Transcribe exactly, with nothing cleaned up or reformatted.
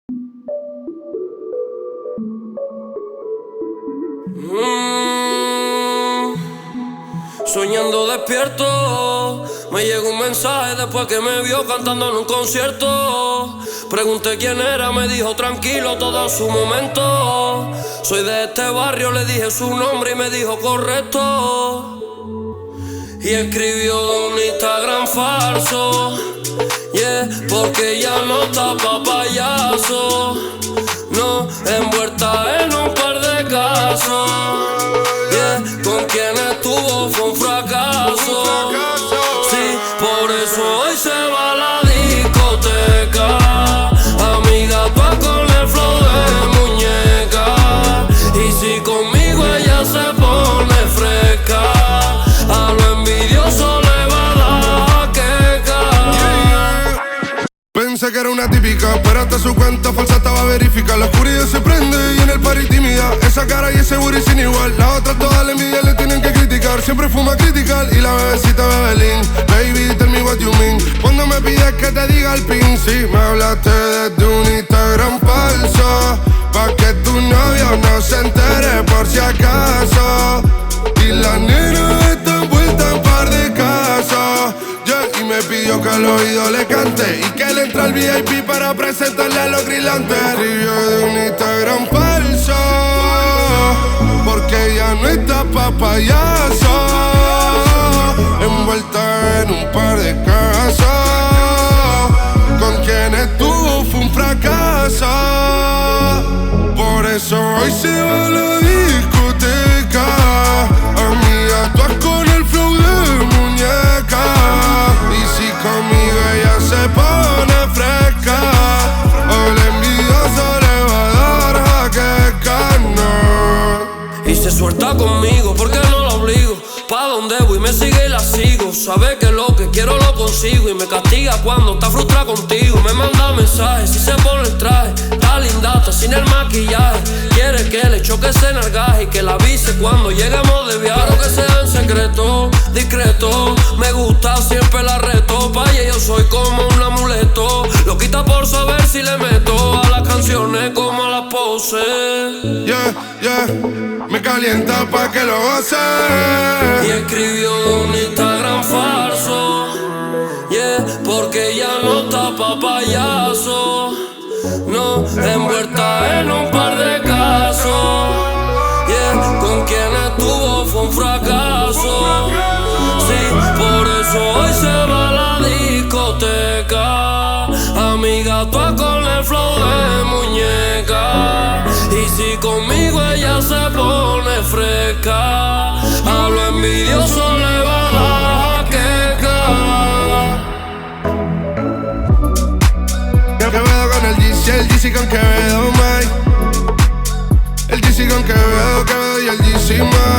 Mm, soñando despierto, me llegó un mensaje después que me vio cantando en un concierto. Pregunté quién era, me dijo tranquilo, todo a su momento. Soy de este barrio, le dije su nombre y me dijo correcto. Y escribió un Instagram falso, yeah, porque ya no está pa' payaso. No, envuelta en un par de casos, yeah, con quien estuvo fue un fracaso. Sí, por eso hoy se va a la discoteca. Amiga, tú con el flow de muñeca. Y si conmigo ella se pone fresca, a lo envidioso le va a dar queca. Pensé que era una típica, pero hasta su cuenta falsa estaba verificada. La oscuridad se prende y en el party tímida. Esa cara y ese booty sin igual. Las otras todas la envidia le tienen que criticar. Siempre fuma critical y la bebecita bebe lean. Baby, tell me what you mean. Cuando me pides que te diga el pin. Si me hablaste desde un Instagram falso, pa' que tu novio no se entere por si acaso. Y la nena está envuelta en par de casos, yeah, y me pidió que al oído le cante y que le entra al V I P para presentarle a los grilantes. Escribió de un Instagram falso, porque ya no está pa' payaso. Envuelta en un par de casos, con quien estuvo fue un fracaso. Por eso hoy se va a la discoteca. Amiga, tú con el flow de muñeca. Y si conmigo ella se pone fresca, o el envidioso le va a dar jaqueca, no. Y se suelta conmigo porque no la obligo. Pa' donde voy me sigue y la sigo. Sabe que lo que quiero lo consigo. Y me castiga cuando está frustrada contigo. Me manda mensajes y se pone el traje. Está linda, está sin el maquillaje. Quiere que le choque ese nargaje y que la avise cuando lleguemos de viaje. Pero que sea en secreto, discreto. Me gusta, siempre la reto. Pa' ella yo soy como un amuleto. Lo quita por saber si le meto a las canciones como a las poses. Yeah, yeah, me calienta pa' que lo goce. Y escribió un Instagram falso, yeah, porque ya no está pa' payaso. No, envuelta en un par de casos, yeah, con quien estuvo fue un fracaso. Sí, por eso hoy se va a la discoteca. Amiga, tú con el flow de muñeca. Y si conmigo ella se pone fresca, a lo envidioso le va a dar queca. Quevedo con el G C, el G C con Quevedo, Mike. El G C con Quevedo, Quevedo y el G C, Mike.